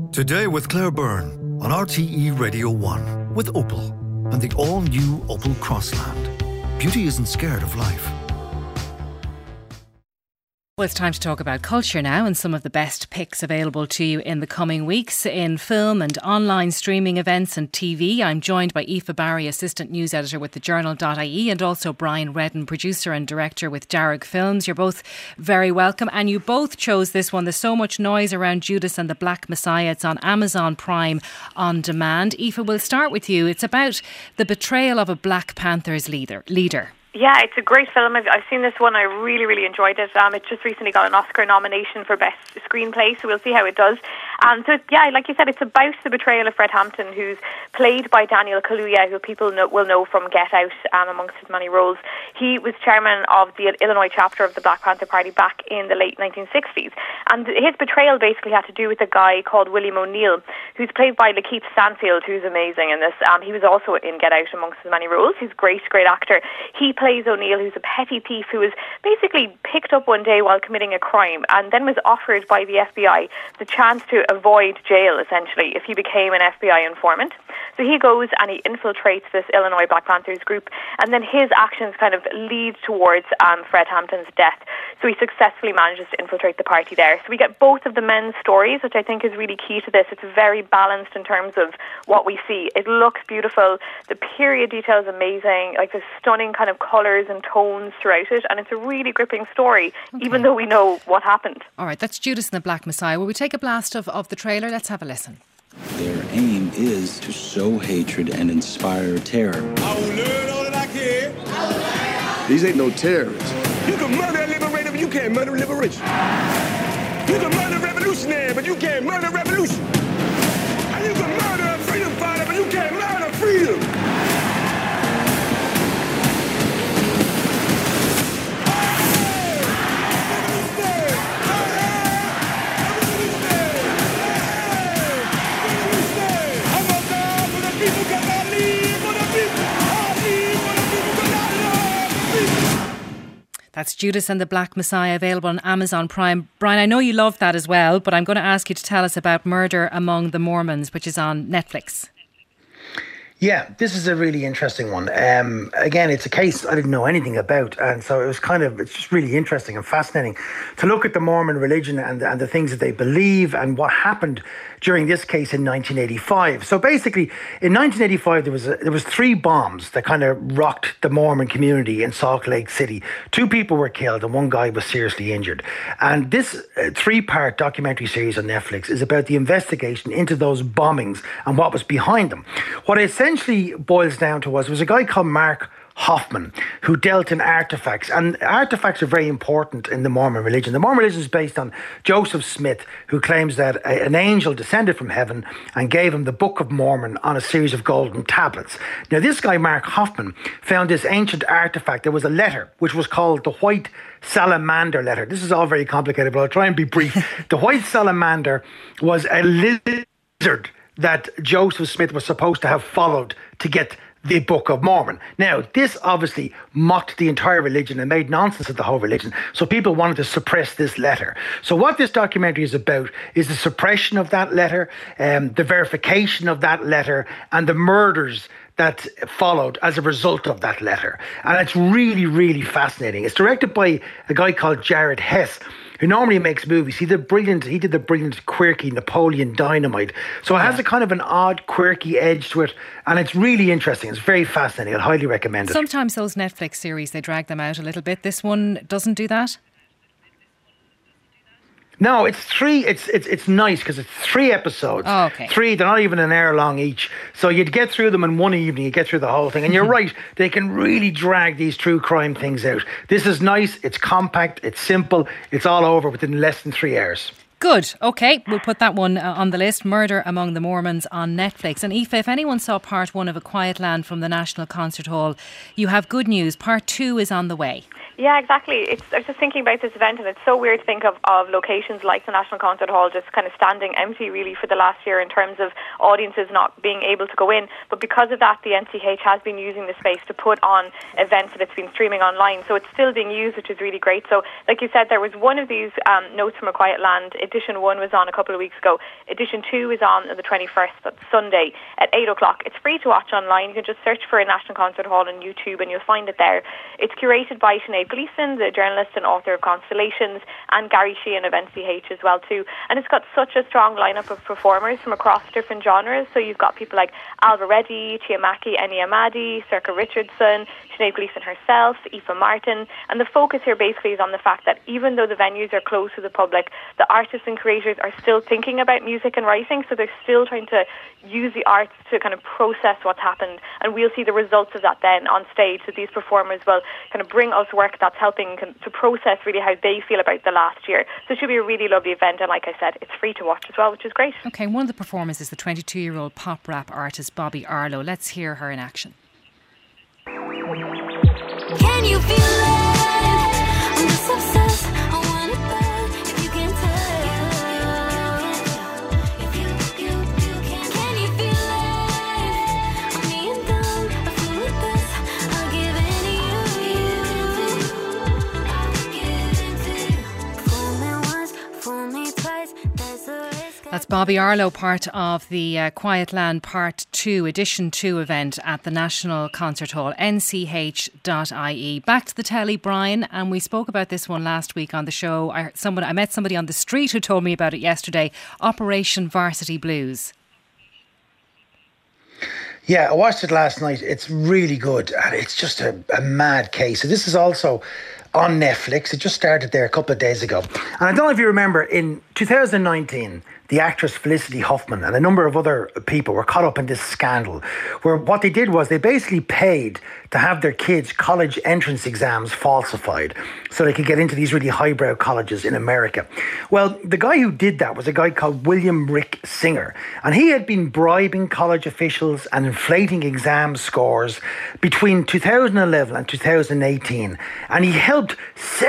Today with Claire Byrne on RTE Radio 1 with Opel and the all-new Opel Crossland. Beauty isn't scared of life. Well, it's time to talk about culture now and some of the best picks available to you in the coming weeks in film and online streaming events and TV. I'm joined by Aoife Barry, Assistant News Editor with thejournal.ie, and also Brian Redden, Producer and Director with Darragh Films. You're both very welcome, and you both chose this one. There's so much noise around Judas and the Black Messiah. It's on Amazon Prime on demand. Aoife, we'll start with you. It's about the betrayal of a Black Panther's leader. Yeah, it's a great film. I've seen this one. I really, really enjoyed it. It just recently got an Oscar nomination for Best Screenplay, so we'll see how it does. So, yeah, like you said, it's about the betrayal of Fred Hampton, who's played by Daniel Kaluuya, who people will know from Get Out, amongst his many roles. He was chairman of the Illinois chapter of the Black Panther Party back in the late 1960s. And his betrayal basically had to do with a guy called William O'Neill, who's played by Lakeith Stanfield, who's amazing in this. He was also in Get Out amongst his many roles. He's a great actor. He plays O'Neill, who's a petty thief who was basically picked up one day while committing a crime and then was offered by the FBI the chance to avoid jail, essentially, if he became an FBI informant. So he goes and he infiltrates this Illinois Black Panthers group, and then his actions kind of lead towards Fred Hampton's death. So he successfully manages to infiltrate the party there. So we get both of the men's stories, which I think is really key to this. It's very balanced in terms of what we see. It looks beautiful. The period detail is amazing. Like, there's stunning kind of colours and tones throughout it, and it's a really gripping story, even though we know what happened. All right, that's Judas and the Black Messiah. Will we take a blast of the trailer? Let's have a listen. Their aim is to sow hatred and inspire terror. I will learn all that I can. These ain't no terrorists. You can murder a liberator, but you can't murder liberation. You can murder a revolutionary, but you can't murder revolution. And you can murder a freedom fighter, but you can't murder freedom. That's Judas and the Black Messiah, available on Amazon Prime. Brian, I know you love that as well, but I'm going to ask you to tell us about Murder Among the Mormons, which is on Netflix. Yeah, this is a really interesting one. Again, it's a case I didn't know anything about, and so it's just really interesting and fascinating to look at the Mormon religion and the things that they believe and what happened during this case in 1985. So basically, in 1985, there was 3 bombs that kind of rocked the Mormon community in Salt Lake City. 2 people were killed and 1 guy was seriously injured. And this 3-part documentary series on Netflix is about the investigation into those bombings and what was behind them. What it essentially boils down to was a guy called Mark Hoffman, who dealt in artifacts. And artifacts are very important in the Mormon religion. The Mormon religion is based on Joseph Smith, who claims that an angel descended from heaven and gave him the Book of Mormon on a series of golden tablets. Now, this guy, Mark Hoffman, found this ancient artifact. There was a letter, which was called the White Salamander letter. This is all very complicated, but I'll try and be brief. The White Salamander was a lizard that Joseph Smith was supposed to have followed to get the Book of Mormon. Now, this obviously mocked the entire religion and made nonsense of the whole religion. So people wanted to suppress this letter. So what this documentary is about is the suppression of that letter, the verification of that letter, and the murders that followed as a result of that letter. And it's really, really fascinating. It's directed by a guy called Jared Hess, who normally makes movies. He did the brilliant, quirky Napoleon Dynamite. So it has a kind of an odd, quirky edge to it, and it's really interesting. It's very fascinating. I'd highly recommend it. Sometimes those Netflix series, they drag them out a little bit. This one doesn't do that? No, it's 3. It's nice because it's 3 episodes. Oh, okay. 3, they're not even an hour long each. So you'd get through them in one evening, you get through the whole thing. And you're right, they can really drag these true crime things out. This is nice, it's compact, it's simple, it's all over within less than 3 hours. Good. Okay, we'll put that one on the list. Murder Among the Mormons on Netflix. And Aoife, if anyone saw part 1 of A Quiet Land from the National Concert Hall, you have good news. Part 2 is on the way. Yeah, exactly. I was just thinking about this event, and it's so weird to think of locations like the National Concert Hall just kind of standing empty really for the last year in terms of audiences not being able to go in. But because of that, the NCH has been using the space to put on events that it's been streaming online. So it's still being used, which is really great. So like you said, there was one of these Notes from a Quiet Land. Edition 1 was on a couple of weeks ago. Edition 2 is on the 21st, that's Sunday at 8 o'clock. It's free to watch online. You can just search for a National Concert Hall on YouTube and you'll find it there. It's curated by Sinead Gleeson, the journalist and author of Constellations, and Gary Sheehan of NCH as well too. And it's got such a strong lineup of performers from across different genres. So you've got people like Alva Reddy, Chiamaki Eni Amadi, Circa Richardson, Sinead Gleeson herself, Aoife Martin. And the focus here basically is on the fact that even though the venues are closed to the public, the artists and creators are still thinking about music and writing. So they're still trying to use the arts to kind of process what's happened. And we'll see the results of that then on stage. So these performers will kind of bring us work that's helping to process really how they feel about the last year. So it should be a really lovely event, and like I said, it's free to watch as well, which is great. Okay, one of the performers is the 22-year-old pop rap artist Bobby Arlo. Let's hear her in action. Can you feel it? I'm just obsessed. I want it back. If you can tell, if you can you feel it? I'm being dumb. I feel with this. I'll give it to you. Fool me once, fool me twice. There's a risk. That's Bobby Arlo, part of the Quiet Land Part 2, Edition 2 event at the National Concert Hall, nch.ie. Back to the telly, Brian, and we spoke about this one last week on the show. I met somebody on the street who told me about it yesterday, Operation Varsity Blues. Yeah, I watched it last night. It's really good, and it's just a mad case. So this is also on Netflix. It just started there a couple of days ago. And I don't know if you remember, in 2019, the actress Felicity Huffman and a number of other people were caught up in this scandal where what they did was they basically paid to have their kids' college entrance exams falsified so they could get into these really highbrow colleges in America. Well, the guy who did that was a guy called William Rick Singer, and he had been bribing college officials and inflating exam scores between 2011 and 2018, and he helped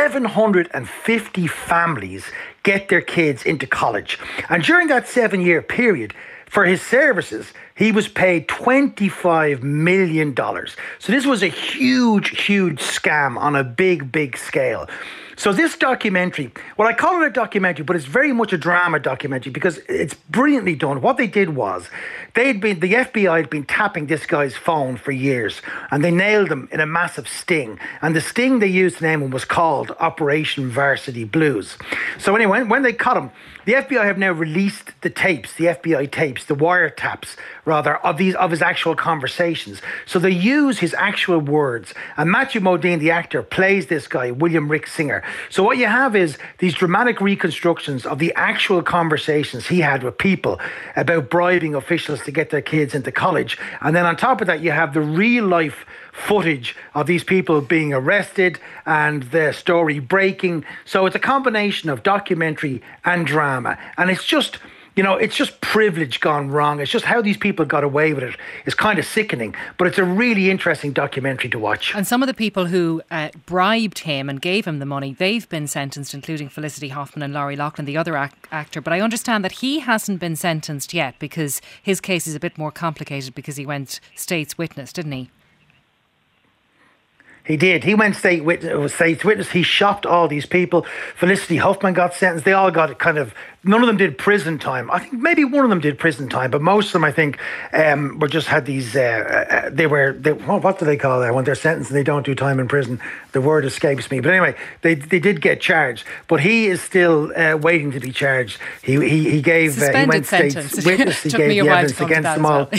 750 families get their kids into college. And during that 7-year period, for his services, he was paid $25 million. So this was a huge, huge scam on a big, big scale. So this documentary, well, I call it a documentary, but it's very much a drama documentary because it's brilliantly done. What they did was the FBI had been tapping this guy's phone for years, and they nailed him in a massive sting. And the sting they used to name him was called Operation Varsity Blues. So anyway, when they caught him, the FBI have now released the tapes, the FBI tapes, the wiretaps, rather, of his actual conversations. So they use his actual words. And Matthew Modine, the actor, plays this guy, William Rick Singer. So what you have is these dramatic reconstructions of the actual conversations he had with people about bribing officials to get their kids into college. And then on top of that, you have the real life footage of these people being arrested and the story breaking. So it's a combination of documentary and drama. And it's just, it's just privilege gone wrong. It's just how these people got away with it. It's kind of sickening, but it's a really interesting documentary to watch. And some of the people who bribed him and gave him the money, they've been sentenced, including Felicity Huffman and Laurie Loughlin, the other actor. But I understand that he hasn't been sentenced yet because his case is a bit more complicated because he went state's witness, didn't he? He did. He went state's witness. He shopped all these people. Felicity Huffman got sentenced. They all got none of them did prison time. I think maybe one of them did prison time, but most of them, I think, were just had these. What do they call that when they're sentenced and they don't do time in prison? The word escapes me. But anyway, they did get charged. But he is still waiting to be charged. He gave he went state's witness. He gave the evidence against them all.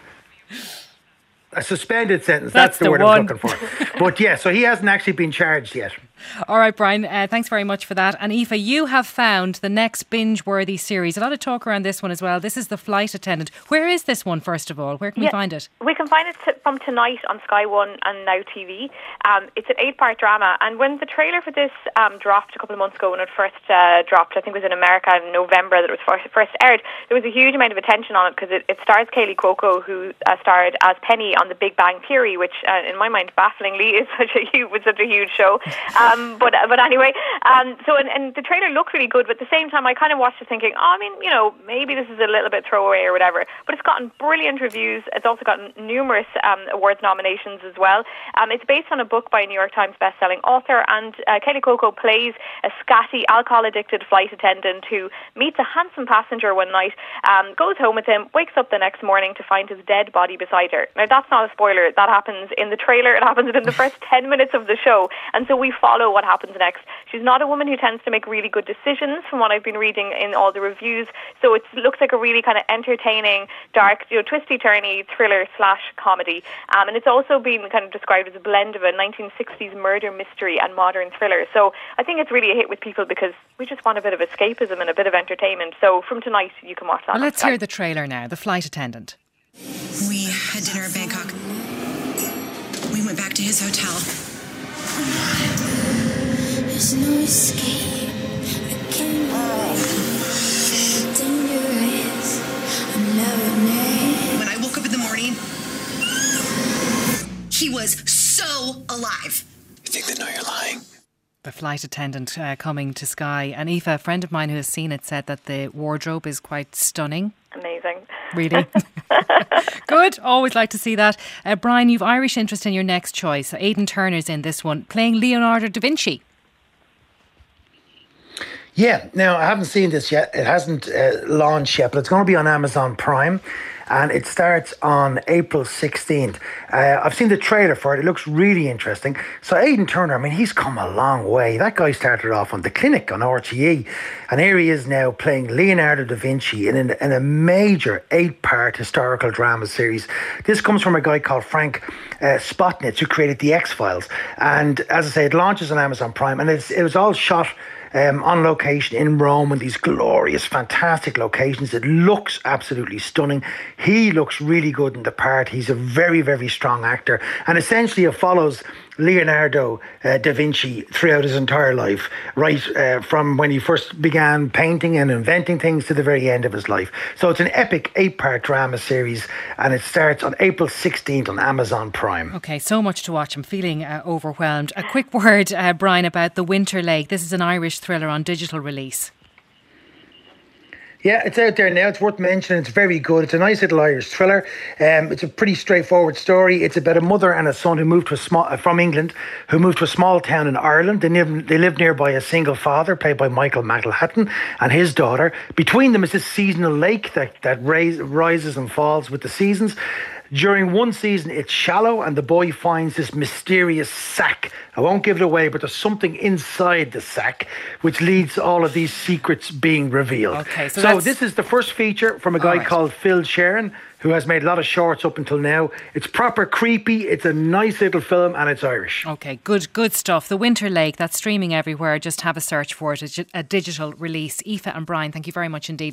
A suspended sentence. That's the word I was looking for. But yeah, so he hasn't actually been charged yet. All right, Brian, thanks very much for that. And Aoife, you have found the next binge-worthy series. A lot of talk around this one as well. This is The Flight Attendant. Where is this one, first of all? Where can we find it? We can find it from tonight on Sky One and Now TV. It's an 8-part drama. And when the trailer for this dropped a couple of months ago, when it first dropped, I think it was in America in November that it was first aired, there was a huge amount of attention on it because it stars Kaylee Cuoco, who starred as Penny on The Big Bang Theory, which in my mind bafflingly is such a huge show. But anyway, and the trailer looked really good, but at the same time I kind of watched it thinking, maybe this is a little bit throwaway or whatever, but it's gotten brilliant reviews. It's also gotten numerous awards nominations as well. It's based on a book by a New York Times best-selling author, and Kelly Coco plays a scatty, alcohol-addicted flight attendant who meets a handsome passenger one night, goes home with him, wakes up the next morning to find his dead body beside her. Now, that's not a spoiler. That happens in the trailer. It happens in the first 10 minutes of the show, and so we follow what happens next. She's not a woman who tends to make really good decisions, from what I've been reading in all the reviews, so it looks like a really kind of entertaining, dark, twisty-turny thriller/comedy, and it's also been kind of described as a blend of a 1960s murder mystery and modern thriller. So I think it's really a hit with people because we just want a bit of escapism and a bit of entertainment. So from tonight, you can watch that. Well, let's hear the trailer now. The Flight Attendant. We had dinner in Bangkok. We went back to his hotel. There's no escape. I can't dangerous. I'm never near. When I woke up in the morning, he was so alive. You think they know you're lying? The Flight Attendant coming to Sky. And Aoife, a friend of mine who has seen it, said that the wardrobe is quite stunning. Amazing. Really? Good. Always like to see that. Brian, you've Irish interest in your next choice. Aidan Turner's in this one, playing Leonardo da Vinci. Yeah, now I haven't seen this yet. It hasn't launched yet, but it's going to be on Amazon Prime, and it starts on April 16th. I've seen the trailer for it. It looks really interesting. So Aidan Turner, I mean, he's come a long way. That guy started off on The Clinic on RTE, and here he is now playing Leonardo da Vinci in a major 8-part historical drama series. This comes from a guy called Frank Spotnitz, who created The X-Files. And as I say, it launches on Amazon Prime, and it was all shot on location in Rome, in these glorious, fantastic locations. It looks absolutely stunning. He looks really good in the part. He's a very, very strong actor. And essentially it follows Leonardo da Vinci throughout his entire life, right from when he first began painting and inventing things to the very end of his life. So it's an epic 8-part drama series, and it starts on April 16th on Amazon Prime. Okay, so much to watch. I'm feeling overwhelmed. A quick word, Brian, about The Winter Lake. This is an Irish thriller on digital release. Yeah, it's out there now. It's worth mentioning. It's very good. It's a nice little Irish thriller. It's a pretty straightforward story. It's about a mother and a son who moved to from England, who moved to a small town in Ireland. They live nearby a single father, played by Michael McElhatton, and his daughter. Between them is this seasonal lake that rises and falls with the seasons. During one season, it's shallow, and the boy finds this mysterious sack. I won't give it away, but there's something inside the sack which leads to all of these secrets being revealed. Okay, so this is the first feature from a guy called Phil Sharon, who has made a lot of shorts up until now. It's proper creepy. It's a nice little film, and it's Irish. Okay, good stuff. The Winter Lake, that's streaming everywhere. Just have a search for it. It's a digital release. Aoife and Brian, thank you very much indeed.